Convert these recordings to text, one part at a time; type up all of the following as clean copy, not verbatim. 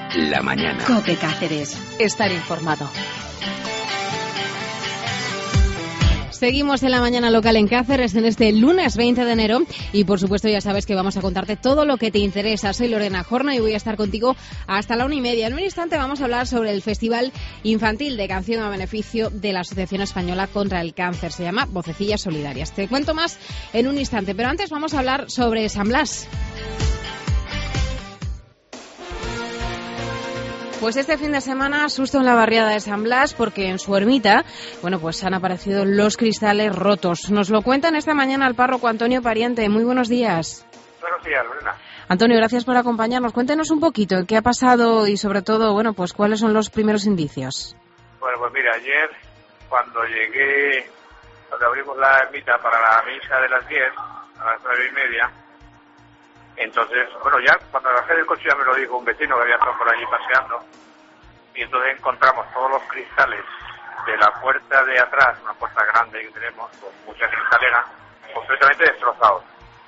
La mañana. COPE Cáceres. Estar informado. Seguimos en la mañana local en Cáceres en este lunes 20 de enero y por supuesto ya sabes que vamos a contarte todo lo que te interesa. Soy Lorena Jorna y voy a estar contigo hasta la 1:30. En un instante vamos a hablar sobre el Festival Infantil de Canción a beneficio de la Asociación Española contra el Cáncer. Se llama Vocecillas Solidarias. Te cuento más en un instante, pero antes vamos a hablar sobre San Blas. Pues este fin de semana susto en la barriada de San Blas porque en su ermita, pues han aparecido los cristales rotos. Nos lo cuentan esta mañana el párroco Antonio Pariente. Muy buenos días. Buenos días, Lorena. Antonio, gracias por acompañarnos. Cuéntenos un poquito qué ha pasado y sobre todo, cuáles son los primeros indicios. Bueno, pues mira, ayer cuando llegué, cuando abrimos la ermita para la misa de las 10, a las 9:30, entonces, ya cuando bajé del coche ya me lo dijo un vecino que había estado por allí paseando, y entonces encontramos todos los cristales de la puerta de atrás, una puerta grande que tenemos, con muchas cristaleras, completamente destrozados.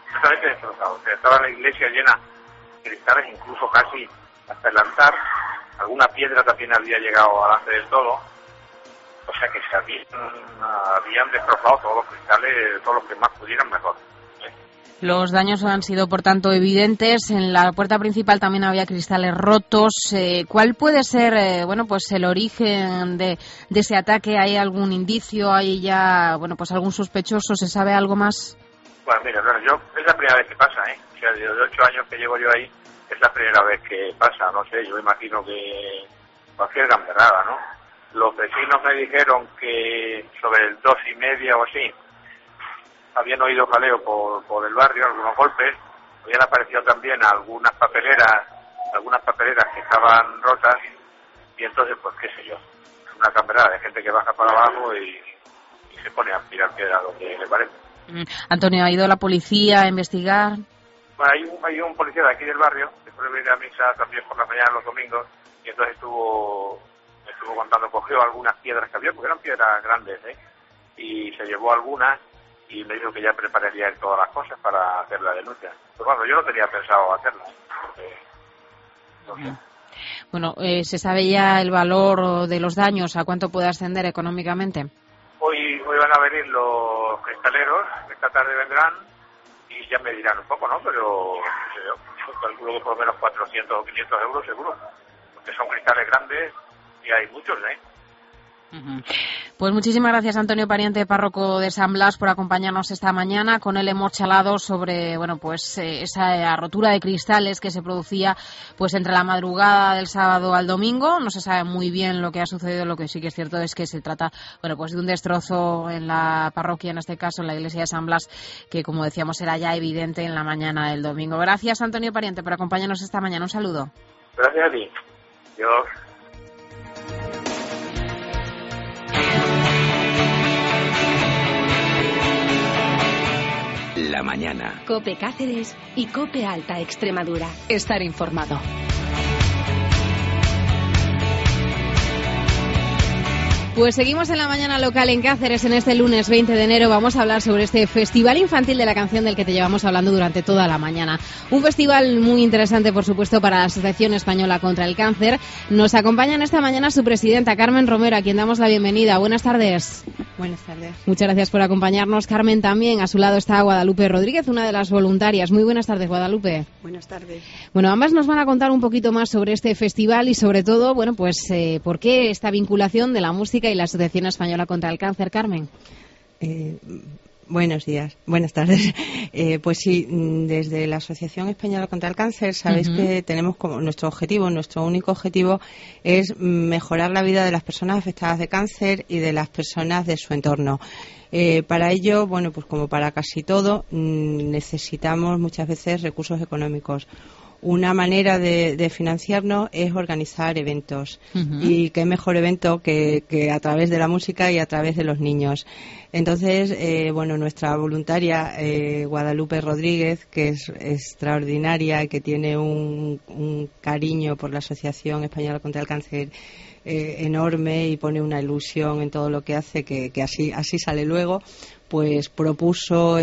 O sea, estaba la iglesia llena de cristales, incluso casi hasta el altar. Alguna piedra también había llegado delante del todo. O sea que se habían destrozado todos los cristales, todos los que más pudieran mejor. Los daños han sido, por tanto, evidentes. En la puerta principal también había cristales rotos. ¿Cuál puede ser, el origen de ese ataque? ¿Hay algún indicio? ¿Hay ya, algún sospechoso? ¿Se sabe algo más? Bueno, mira, es la primera vez que pasa, O sea, de 8 años que llevo yo ahí, es la primera vez que pasa. No sé, yo imagino que cualquier gamberrada, ¿no? Los vecinos me dijeron que sobre el 2:30 o así, habían oído jaleo por el barrio, algunos golpes, habían aparecido también algunas papeleras que estaban rotas, y entonces, pues qué sé yo, una camperada de gente que baja para abajo y se pone a tirar piedra lo que le parece. Antonio, ¿ha ido la policía a investigar? Bueno, hay un policía de aquí del barrio que suele venir a misa también por la mañana los domingos, y entonces estuvo contando, cogió algunas piedras que había, porque eran piedras grandes, y se llevó algunas, y me dijo que ya prepararía él todas las cosas para hacer la denuncia. Pero yo no tenía pensado hacerlo, porque no sé. ¿Se sabe ya el valor de los daños? ¿A cuánto puede ascender económicamente? Hoy van a venir los cristaleros, esta tarde vendrán y ya me dirán un poco, ¿no? Pero yo calculo que por lo menos 400 o 500 euros seguro, porque son cristales grandes y hay muchos, Pues muchísimas gracias, Antonio Pariente, párroco de San Blas, por acompañarnos esta mañana. Con él hemos charlado sobre esa rotura de cristales que se producía entre la madrugada del sábado al domingo. No se sabe muy bien lo que ha sucedido. Lo que sí que es cierto es que se trata de un destrozo en la parroquia, en este caso en la iglesia de San Blas, que como decíamos era ya evidente en la mañana del domingo. Gracias, Antonio Pariente, por acompañarnos esta mañana. Un saludo. Gracias a ti. Dios. La mañana. COPE Cáceres y COPE Alta Extremadura. Estar informado. Pues seguimos en la mañana local en Cáceres en este lunes 20 de enero. Vamos a hablar sobre este Festival Infantil de la Canción del que te llevamos hablando durante toda la mañana. Un festival muy interesante, por supuesto, para la Asociación Española contra el Cáncer. Nos acompaña en esta mañana su presidenta, Carmen Romero, a quien damos la bienvenida. Buenas tardes. Buenas tardes. Muchas gracias por acompañarnos, Carmen. También a su lado está Guadalupe Rodríguez, una de las voluntarias. Muy buenas tardes, Guadalupe. Buenas tardes. Ambas nos van a contar un poquito más sobre este festival y sobre todo, por qué esta vinculación de la música y la Asociación Española contra el Cáncer. Carmen. Buenos días, buenas tardes. Pues sí, desde la Asociación Española contra el Cáncer sabéis que tenemos como nuestro único objetivo es mejorar la vida de las personas afectadas de cáncer y de las personas de su entorno. Para ello, pues como para casi todo, necesitamos muchas veces recursos económicos. Una manera de financiarnos es organizar eventos. Y qué mejor evento que a través de la música y a través de los niños. Entonces, nuestra voluntaria Guadalupe Rodríguez, que es extraordinaria y que tiene un cariño por la Asociación Española contra el Cáncer enorme y pone una ilusión en todo lo que hace, que así sale luego, pues propuso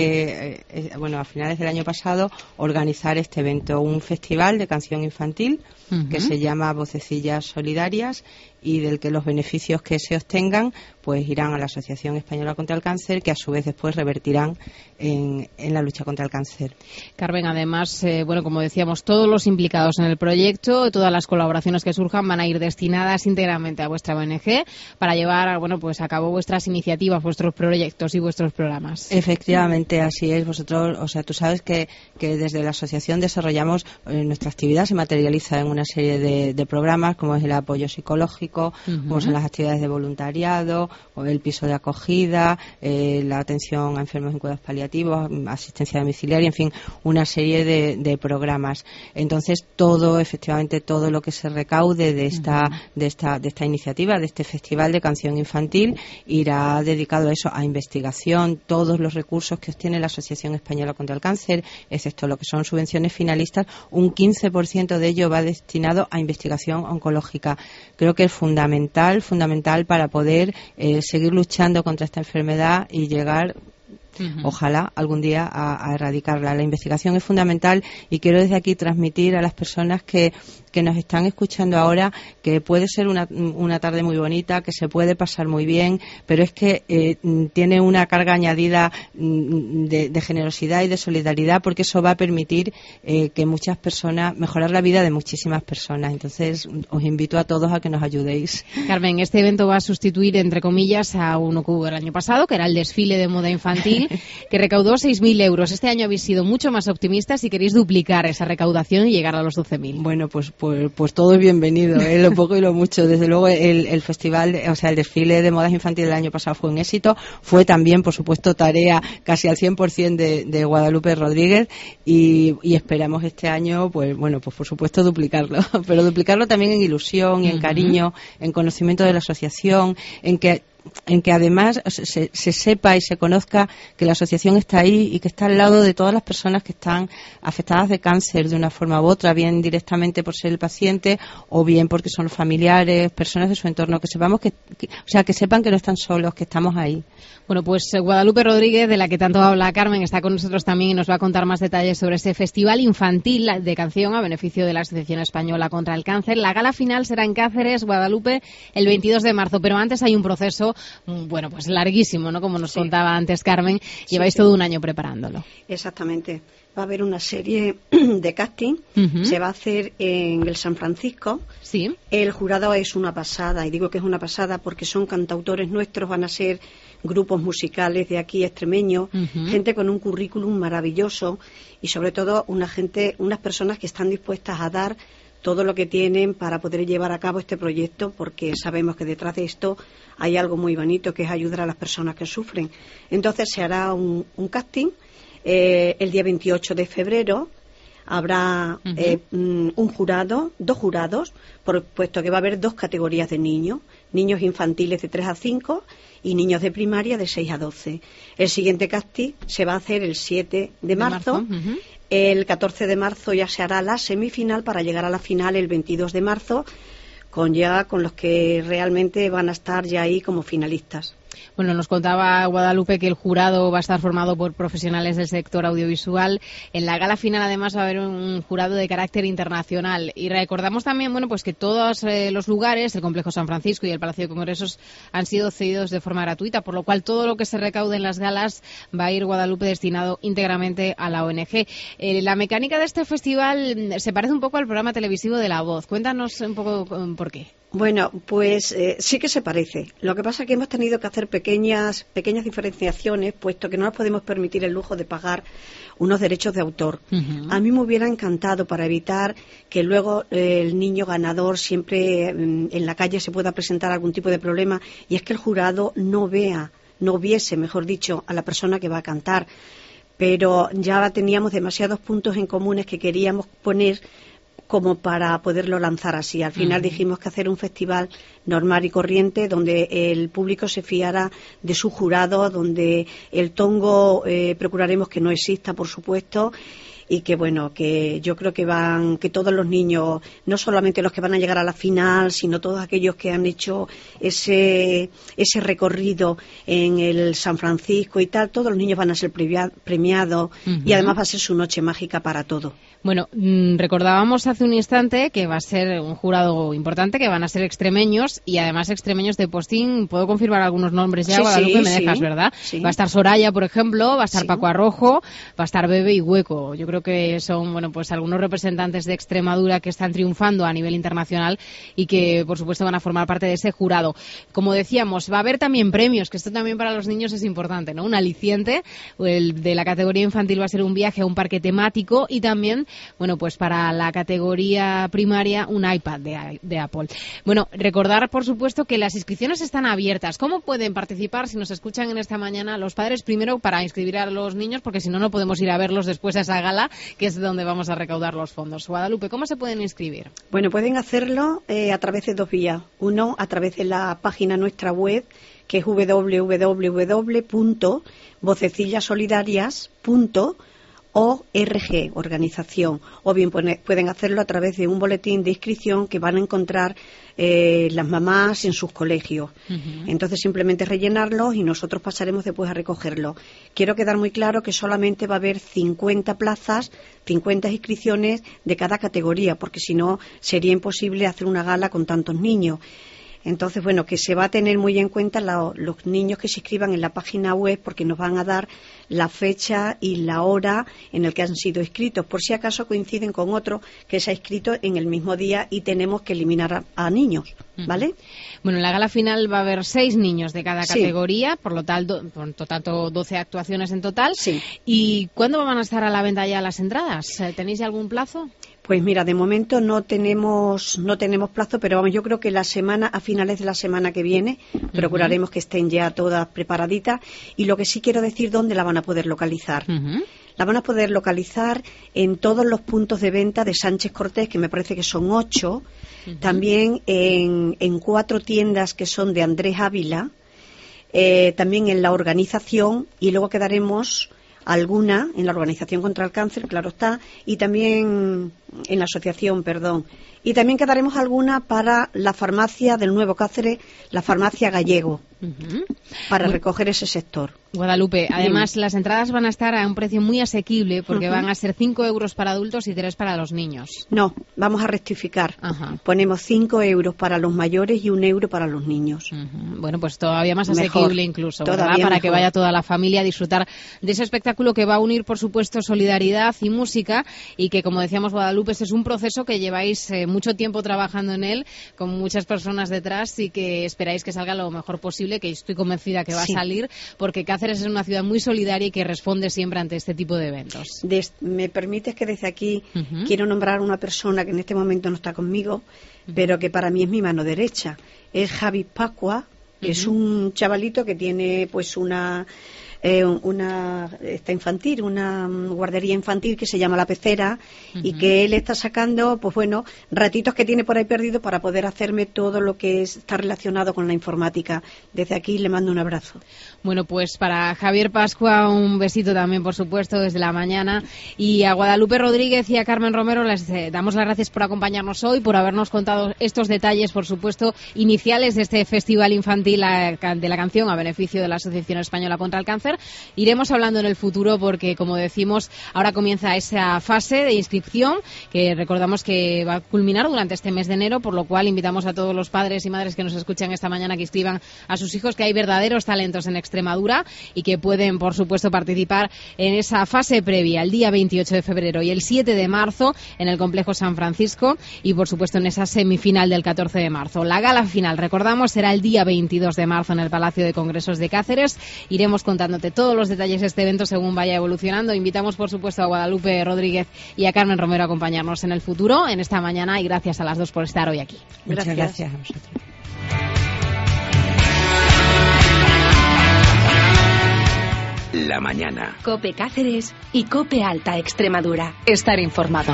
a finales del año pasado organizar este evento, un festival de canción infantil que se llama Vocecillas Solidarias, y del que los beneficios que se obtengan pues irán a la Asociación Española contra el Cáncer, que a su vez después revertirán en la lucha contra el cáncer. Carmen, además, como decíamos, todos los implicados en el proyecto, todas las colaboraciones que surjan van a ir destinadas íntegramente a vuestra ONG para llevar a cabo vuestras iniciativas, vuestros proyectos y vuestros programas. Efectivamente, así es. Tú sabes que desde la asociación desarrollamos nuestra actividad, se materializa en una serie de programas, como es el apoyo psicológico, como son las actividades de voluntariado, o el piso de acogida, la atención a enfermos en cuidados paliativos, asistencia domiciliaria, en fin, una serie de programas. Entonces, efectivamente, todo lo que se recaude de esta iniciativa, de este festival de canción infantil, irá dedicado a eso, a investigación. Todos los recursos que obtiene la Asociación Española contra el Cáncer, excepto lo que son subvenciones finalistas, un 15% de ello va destinado a investigación oncológica. Creo que es fundamental para poder seguir luchando contra esta enfermedad y llegar, ojalá, algún día a erradicarla. La investigación es fundamental, y quiero desde aquí transmitir a las personas que nos están escuchando ahora que puede ser una tarde muy bonita, que se puede pasar muy bien, pero es que tiene una carga añadida de generosidad y de solidaridad, porque eso va a permitir que muchas personas, mejorar la vida de muchísimas personas. Entonces, os invito a todos a que nos ayudéis. Carmen, este evento va a sustituir, entre comillas, a uno que hubo el año pasado, que era el desfile de moda infantil, que recaudó 6.000 euros. Este año habéis sido mucho más optimistas y queréis duplicar esa recaudación y llegar a los 12.000. Bueno, pues todo es bienvenido, lo poco y lo mucho. Desde luego, el festival, el desfile de modas infantiles del año pasado fue un éxito. Fue también, por supuesto, tarea casi al 100% de Guadalupe Rodríguez, y esperamos este año, pues por supuesto, duplicarlo. Pero duplicarlo también en ilusión y en cariño, en conocimiento de la asociación, en que además se sepa y se conozca que la asociación está ahí y que está al lado de todas las personas que están afectadas de cáncer de una forma u otra, bien directamente por ser el paciente o bien porque son familiares, personas de su entorno, que sepamos que sepan que no están solos, que estamos ahí. Bueno, pues Guadalupe Rodríguez, de la que tanto habla Carmen, está con nosotros también y nos va a contar más detalles sobre este festival infantil de canción a beneficio de la Asociación Española contra el Cáncer. La gala final será en Cáceres, Guadalupe, el 22 de marzo, pero antes hay un proceso, pues larguísimo, ¿no? Como nos contaba antes Carmen, lleváis todo un año preparándolo. Exactamente. Va a haber una serie de casting, se va a hacer en el San Francisco. Sí. El jurado es una pasada, y digo que es una pasada porque son cantautores nuestros, van a ser grupos musicales de aquí extremeños, gente con un currículum maravilloso, y sobre todo unas personas que están dispuestas a dar todo lo que tienen para poder llevar a cabo este proyecto, porque sabemos que detrás de esto hay algo muy bonito, que es ayudar a las personas que sufren. Entonces se hará un casting el día 28 de febrero. Habrá dos jurados, puesto que va a haber dos categorías de niños infantiles de 3 a 5 y niños de primaria de 6 a 12. El siguiente casting se va a hacer el 7 de marzo. El 14 de marzo ya se hará la semifinal para llegar a la final el 22 de marzo, con los que realmente van a estar ya ahí como finalistas. Bueno, nos contaba Guadalupe que el jurado va a estar formado por profesionales del sector audiovisual. En la gala final, además, va a haber un jurado de carácter internacional. Y recordamos también, pues que todos los lugares, el Complejo San Francisco y el Palacio de Congresos, han sido cedidos de forma gratuita, por lo cual todo lo que se recaude en las galas va a ir, Guadalupe, destinado íntegramente a la ONG. La mecánica de este festival se parece un poco al programa televisivo de La Voz. Cuéntanos un poco por qué. Bueno, pues sí que se parece. Lo que pasa es que hemos tenido que hacer pequeñas diferenciaciones, puesto que no nos podemos permitir el lujo de pagar unos derechos de autor. A mí me hubiera encantado, para evitar que luego el niño ganador siempre en la calle se pueda presentar algún tipo de problema, y es que el jurado no viese, mejor dicho, a la persona que va a cantar. Pero ya teníamos demasiados puntos en comunes que queríamos poner como para poderlo lanzar así. Al final dijimos que hacer un festival normal y corriente, donde el público se fiara de su jurado, donde el tongo procuraremos que no exista, por supuesto, y que bueno, que yo creo que todos los niños, no solamente los que van a llegar a la final, sino todos aquellos que han hecho ese recorrido en el San Francisco y tal, todos los niños van a ser premiados y además va a ser su noche mágica para todo. Bueno, recordábamos hace un instante que va a ser un jurado importante, que van a ser extremeños y además extremeños de postín. Puedo confirmar algunos nombres ya, Guadalupe, me dejas, ¿verdad? Sí. Va a estar Soraya, por ejemplo, va a estar Paco Arrojo, va a estar Bebe y Hueco. Yo creo que son, bueno, pues algunos representantes de Extremadura que están triunfando a nivel internacional y que, por supuesto, van a formar parte de ese jurado. Como decíamos, va a haber también premios, que esto también para los niños es importante, ¿no? Un aliciente. El de la categoría infantil va a ser un viaje a un parque temático y también, bueno, pues para la categoría primaria, un iPad de Apple. Bueno, recordar, por supuesto, que las inscripciones están abiertas. ¿Cómo pueden participar, si nos escuchan en esta mañana, los padres? Primero, para inscribir a los niños, porque si no, no podemos ir a verlos después a esa gala, que es donde vamos a recaudar los fondos. Guadalupe, ¿cómo se pueden inscribir? Bueno, pueden hacerlo a través de dos vías. Uno, a través de la página nuestra web, que es www.vocecillasolidarias.org, organización, o bien pueden hacerlo a través de un boletín de inscripción que van a encontrar las mamás en sus colegios. Entonces simplemente rellenarlos y nosotros pasaremos después a recogerlo. Quiero quedar muy claro que solamente va a haber 50 plazas, 50 inscripciones de cada categoría, porque si no sería imposible hacer una gala con tantos niños. Entonces, bueno, que se va a tener muy en cuenta los niños que se inscriban en la página web, porque nos van a dar la fecha y la hora en el que han sido inscritos, por si acaso coinciden con otro que se ha inscrito en el mismo día y tenemos que eliminar a niños, ¿vale? Bueno, en la gala final va a haber 6 niños de cada categoría, por lo tanto 12 actuaciones en total. Sí. ¿Y cuándo van a estar a la venta ya las entradas? ¿Tenéis ya algún plazo? Pues mira, de momento no tenemos plazo, pero vamos, yo creo que a finales de la semana que viene, procuraremos que estén ya todas preparaditas. Y lo que sí quiero decir, ¿dónde la van a poder localizar? La van a poder localizar en todos los puntos de venta de Sánchez Cortés, que me parece que son 8, también en 4 tiendas que son de Andrés Ávila, también en la organización, y luego quedaremos alguna en la Organización contra el Cáncer, claro está, y también en la asociación, y también quedaremos alguna para la farmacia del Nuevo Cáceres, la farmacia Gallego, para recoger ese sector. Guadalupe, además las entradas van a estar a un precio muy asequible, porque van a ser 5 euros para adultos y 3 para los niños. No, vamos a rectificar. Ponemos 5 euros para los mayores y 1 euro para los niños. Bueno, pues todavía más asequible incluso, ¿verdad? Para que vaya toda la familia a disfrutar de ese espectáculo que va a unir, por supuesto, solidaridad y música, y que, como decíamos, Guadalupe, este es un proceso que lleváis mucho tiempo trabajando en él, con muchas personas detrás, y que esperáis que salga lo mejor posible, que estoy convencida que va a salir, porque Cáceres es una ciudad muy solidaria y que responde siempre ante este tipo de eventos. Me permites que desde aquí quiero nombrar a una persona que en este momento no está conmigo, pero que para mí es mi mano derecha. Es Javi Pascua, que es un chavalito que tiene pues una guardería infantil que se llama La Pecera, y que él está sacando, pues bueno, ratitos que tiene por ahí perdido para poder hacerme todo lo que está relacionado con la informática. Desde aquí le mando un abrazo. Bueno, pues para Javier Pascua un besito también, por supuesto, desde la mañana, y a Guadalupe Rodríguez y a Carmen Romero les damos las gracias por acompañarnos hoy, por habernos contado estos detalles, por supuesto, iniciales de este festival infantil de la canción a beneficio de la Asociación Española contra el Cáncer. Iremos hablando en el futuro porque, como decimos, ahora comienza esa fase de inscripción que recordamos que va a culminar durante este mes de enero, por lo cual invitamos a todos los padres y madres que nos escuchan esta mañana que inscriban a sus hijos, que hay verdaderos talentos en Extremadura y que pueden, por supuesto, participar en esa fase previa el día 28 de febrero y el 7 de marzo en el Complejo San Francisco, y, por supuesto, en esa semifinal del 14 de marzo. La gala final, recordamos, será el día 22 de marzo en el Palacio de Congresos de Cáceres. Iremos contándote todos los detalles de este evento según vaya evolucionando. Invitamos, por supuesto, a Guadalupe Rodríguez y a Carmen Romero a acompañarnos en el futuro, en esta mañana, y gracias a las dos por estar hoy aquí. Muchas gracias a vosotros. La mañana. COPE Cáceres y COPE Alta Extremadura. Estar informado.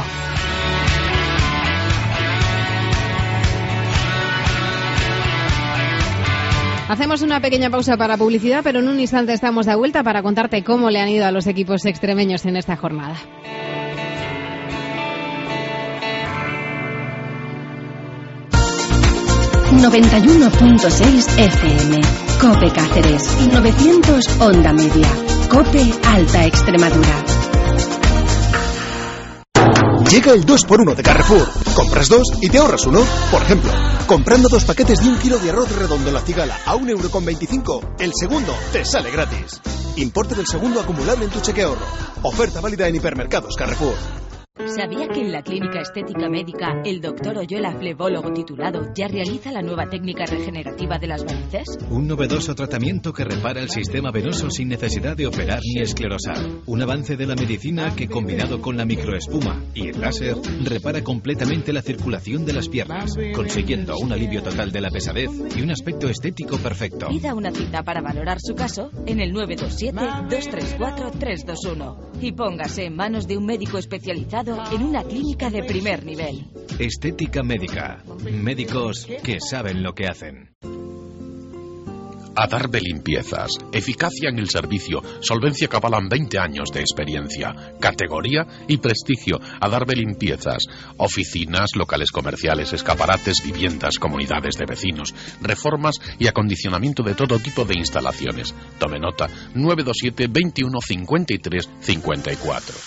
Hacemos una pequeña pausa para publicidad, pero en un instante estamos de vuelta para contarte cómo le han ido a los equipos extremeños en esta jornada. 91.6 FM. COPE Cáceres. 900 Onda Media. COPE Alta Extremadura. Llega el 2x1 de Carrefour. Compras 2 y te ahorras 1. Por ejemplo, comprando 2 paquetes de 1 kilo de arroz redondo La Cigala a 1,25 €, el segundo te sale gratis. Importe del segundo acumulable en tu cheque ahorro. Oferta válida en hipermercados Carrefour. ¿Sabía que en la Clínica Estética Médica el doctor Oyola, flebólogo titulado, ya realiza la nueva técnica regenerativa de las varices? Un novedoso tratamiento que repara el sistema venoso sin necesidad de operar ni esclerosar. Un avance de la medicina que, combinado con la microespuma y el láser, repara completamente la circulación de las piernas, consiguiendo un alivio total de la pesadez y un aspecto estético perfecto. Pida una cita para valorar su caso en el 927-234-321 y póngase en manos de un médico especializado en una clínica de primer nivel. Estética Médica. Médicos que saben lo que hacen. Adarve Limpiezas. Eficacia en el servicio, solvencia que avalan 20 años de experiencia, categoría y prestigio. Adarve Limpiezas. Oficinas, locales comerciales, escaparates, viviendas, comunidades de vecinos, reformas y acondicionamiento de todo tipo de instalaciones. Tome nota: 927 21 53 54.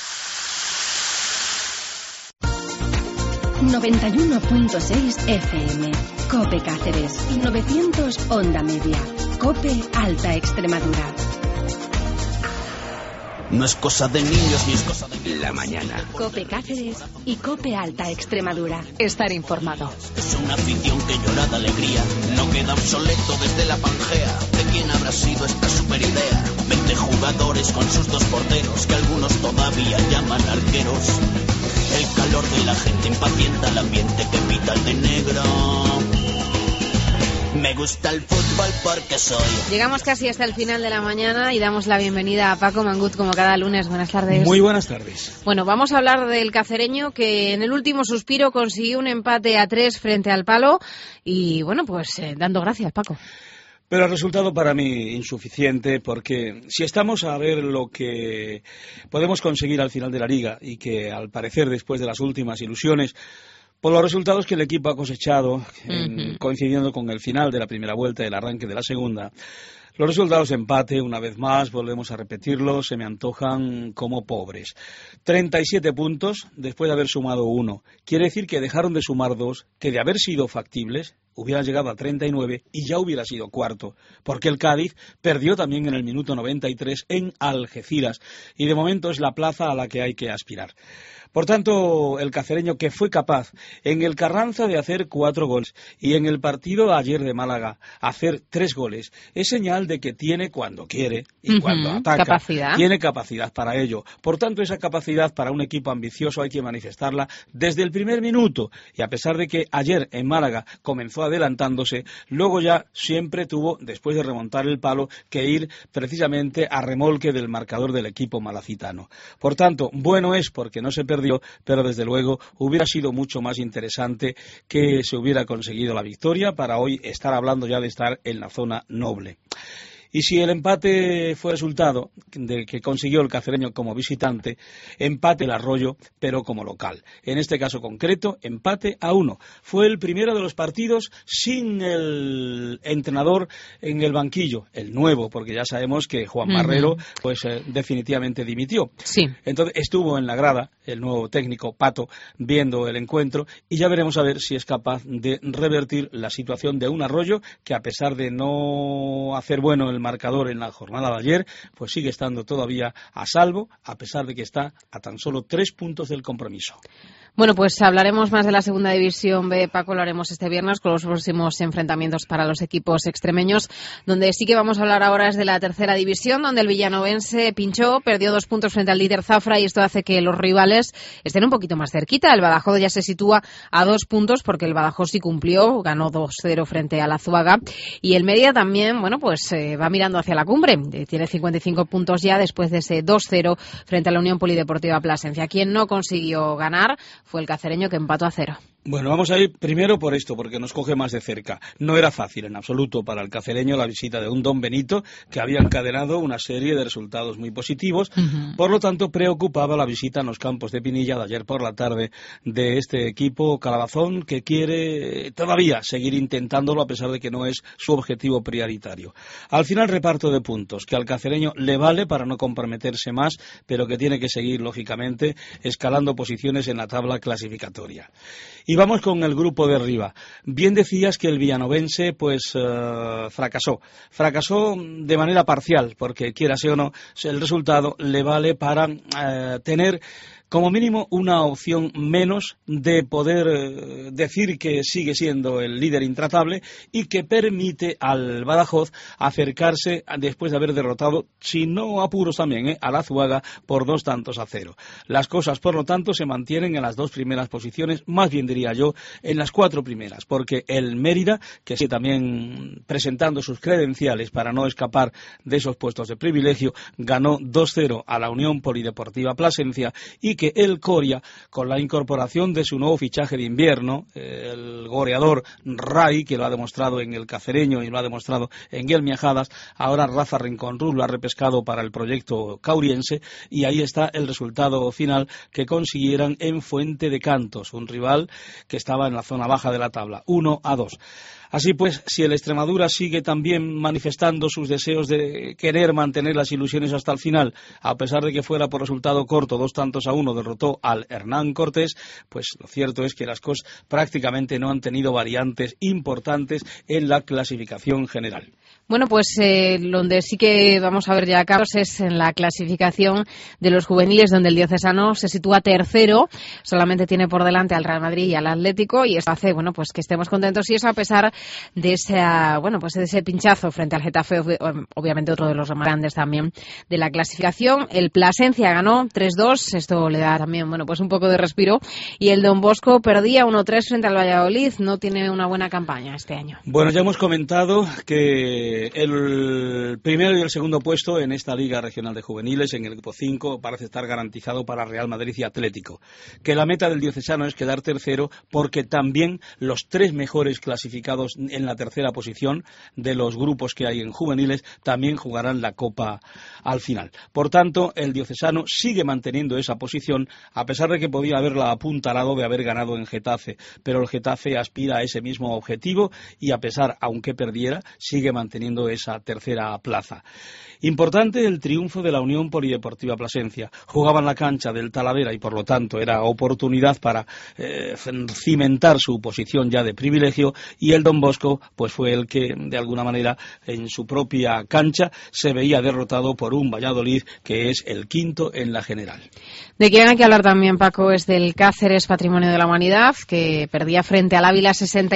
91.6 FM. COPE Cáceres. 900 Onda Media. COPE Alta Extremadura. No es cosa de niños ni es cosa de... La mañana. COPE Cáceres y COPE Alta Extremadura. Estar informado. Es una afición que llora de alegría. No queda obsoleto desde la Pangea. ¿De quién habrá sido esta super idea? 20 jugadores con sus 2 porteros, que algunos todavía llaman arqueros. El calor de la gente impacienta el ambiente que pita el de negro. Me gusta el fútbol porque soy... Llegamos casi hasta el final de la mañana y damos la bienvenida a Paco Mangut como cada lunes. Buenas tardes. Muy buenas tardes. Bueno, vamos a hablar del cacereño que en el último suspiro consiguió un empate a 3 frente al Palo y bueno, pues dando gracias, Paco. Pero el resultado para mí insuficiente, porque si estamos a ver lo que podemos conseguir al final de la liga y que al parecer después de las últimas ilusiones, por los resultados que el equipo ha cosechado, coincidiendo con el final de la primera vuelta y el arranque de la segunda, los resultados de empate, una vez más, volvemos a repetirlo, se me antojan como pobres. 37 puntos después de haber sumado 1. Quiere decir que dejaron de sumar 2, que de haber sido factibles hubieran llegado a 39 y ya hubiera sido cuarto, porque el Cádiz perdió también en el minuto 93 en Algeciras y de momento es la plaza a la que hay que aspirar. Por tanto, el cacereño, que fue capaz en el Carranza de hacer 4 goles y en el partido ayer de Málaga hacer 3 goles, es señal de que tiene, cuando quiere y cuando ataca, capacidad. Tiene capacidad para ello. Por tanto, esa capacidad para un equipo ambicioso hay que manifestarla desde el primer minuto. Y a pesar de que ayer en Málaga comenzó adelantándose, luego ya siempre tuvo, después de remontar el Palo, que ir precisamente a remolque del marcador del equipo malacitano. Por tanto, bueno es porque no se perdió, pero desde luego hubiera sido mucho más interesante que se hubiera conseguido la victoria para hoy estar hablando ya de estar en la zona noble. Y si el empate fue resultado de que consiguió el cacereño como visitante, empate el Arroyo, pero como local. En este caso concreto, empate a 1. Fue el primero de los partidos sin el entrenador en el banquillo, el nuevo, porque ya sabemos que Juan Marrero pues definitivamente dimitió. Sí. Entonces estuvo en la grada el nuevo técnico Pato viendo el encuentro y ya veremos a ver si es capaz de revertir la situación de un Arroyo que, a pesar de no hacer bueno el marcador en la jornada de ayer, pues sigue estando todavía a salvo, a pesar de que está a tan solo 3 puntos del compromiso. Bueno, pues hablaremos más de la segunda división B, Paco, lo haremos este viernes con los próximos enfrentamientos para los equipos extremeños. Donde sí que vamos a hablar ahora es de la tercera división, donde el villanovense pinchó, perdió 2 puntos frente al líder Zafra y esto hace que los rivales estén un poquito más cerquita. El Badajoz ya se sitúa a 2 puntos porque el Badajoz sí cumplió, ganó 2-0 frente al Azuaga y el Mérida también, bueno, pues va mirando hacia la cumbre. Tiene 55 puntos ya después de ese 2-0 frente a la Unión Polideportiva Plasencia. Quien no consiguió ganar fue el cacereño, que empató a 0. Bueno, vamos a ir primero por esto, porque nos coge más de cerca. No era fácil en absoluto para el cacereño la visita de un Don Benito, que había encadenado una serie de resultados muy positivos. Por lo tanto, preocupaba la visita en los campos de Pinilla de ayer por la tarde de este equipo calabazón, que quiere todavía seguir intentándolo a pesar de que no es su objetivo prioritario. Al final, reparto de puntos, que al cacereño le vale para no comprometerse más, pero que tiene que seguir, lógicamente, escalando posiciones en la tabla clasificatoria. Y vamos con el grupo de arriba. Bien decías que el villanovense pues fracasó de manera parcial, porque quieras o no, el resultado le vale para tener como mínimo una opción menos de poder decir que sigue siendo el líder intratable y que permite al Badajoz acercarse después de haber derrotado, si no apuros también, al Azuaga por 2-0. Las cosas, por lo tanto, se mantienen en las 2 primeras posiciones, más bien diría yo, en las 4 primeras, porque el Mérida, que sigue también presentando sus credenciales para no escapar de esos puestos de privilegio, ganó 2-0 a la Unión Polideportiva Plasencia, y que el Coria, con la incorporación de su nuevo fichaje de invierno, el goleador Ray, que lo ha demostrado en el Cacereño y lo ha demostrado en el Miajadas, ahora Rafa Rincón Ruz lo ha repescado para el proyecto cauriense, y ahí está el resultado final que consiguieran en Fuente de Cantos, un rival que estaba en la zona baja de la tabla, 1-2. Así pues, si el Extremadura sigue también manifestando sus deseos de querer mantener las ilusiones hasta el final, a pesar de que fuera por resultado corto, 2-1 derrotó al Hernán Cortés, pues lo cierto es que las cosas prácticamente no han tenido variantes importantes en la clasificación general. Bueno, pues donde sí que vamos a ver ya, Carlos, es en la clasificación de los juveniles, donde el diocesano se sitúa tercero, solamente tiene por delante al Real Madrid y al Atlético, y eso hace, bueno, pues que estemos contentos, y eso a pesar de ese pinchazo frente al Getafe, obviamente otro de los más grandes también de la clasificación. El Plasencia ganó 3-2, esto le da también, bueno, pues un poco de respiro, y el Don Bosco perdía 1-3 frente al Valladolid, no tiene una buena campaña este año. Bueno, ya hemos comentado que el primero y el segundo puesto en esta Liga Regional de Juveniles, en el grupo 5, parece estar garantizado para Real Madrid y Atlético. Que la meta del diocesano es quedar tercero, porque también los 3 mejores clasificados en la tercera posición de los grupos que hay en juveniles también jugarán la Copa al final. Por tanto, el diocesano sigue manteniendo esa posición, a pesar de que podía haberla apuntalado de haber ganado en Getafe, pero el Getafe aspira a ese mismo objetivo y, a pesar, aunque perdiera, sigue manteniendo esa tercera plaza. Importante el triunfo de la Unión Polideportiva Plasencia. Jugaba en la cancha del Talavera y, por lo tanto, era oportunidad para cimentar su posición ya de privilegio, y el Don Bosco pues fue el que, de alguna manera, en su propia cancha se veía derrotado por un Valladolid que es el quinto en la general. De quien hay que hablar también, Paco, es del Cáceres Patrimonio de la Humanidad, que perdía frente al Ávila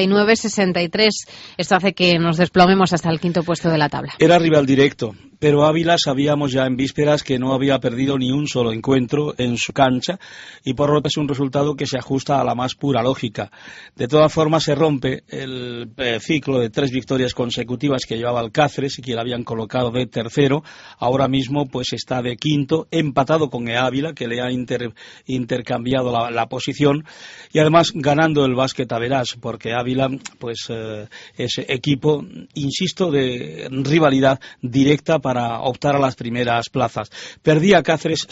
69-63. Esto hace que nos desplomemos hasta el quinto puesto de la tabla. Era rival directo, pero Ávila sabíamos ya en vísperas que no había perdido ni un solo encuentro en su cancha, y por lo tanto es un resultado que se ajusta a la más pura lógica. De todas formas, se rompe el ciclo de 3 victorias consecutivas que llevaba el Cáceres y que le habían colocado de tercero. Ahora mismo pues está de quinto, empatado con el Ávila, que le ha intercambiado la posición, y además ganando el Básquet Average, porque Ávila pues es equipo, insisto, de rivalidad directa para optar a las primeras plazas. Perdía Cáceres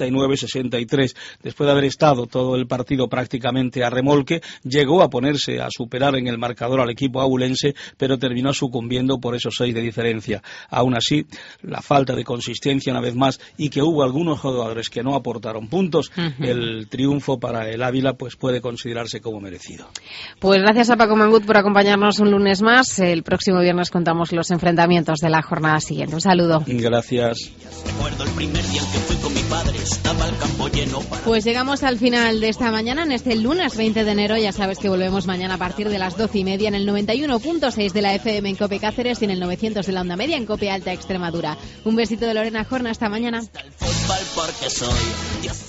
69-63, después de haber estado todo el partido prácticamente a remolque. Llegó a ponerse a superar en el marcador al equipo abulense, pero terminó sucumbiendo por esos 6 de diferencia. Aún así, la falta de consistencia una vez más, y que hubo algunos jugadores que no aportaron puntos, el triunfo para el Ávila pues puede considerarse como merecido. Pues gracias a Paco Mangut por acompañarnos un lunes más. El próximo viernes contamos los enfrentamientos de la jornada siguiente. Un saludo. Gracias. Pues llegamos al final de esta mañana, en este lunes 20 de enero. Ya sabes que volvemos mañana a partir de las 12:30 en el 91.6 de la FM en Cope Cáceres y en el 900 de la onda media en Cope Alta Extremadura. Un besito de Lorena Jorna, hasta mañana.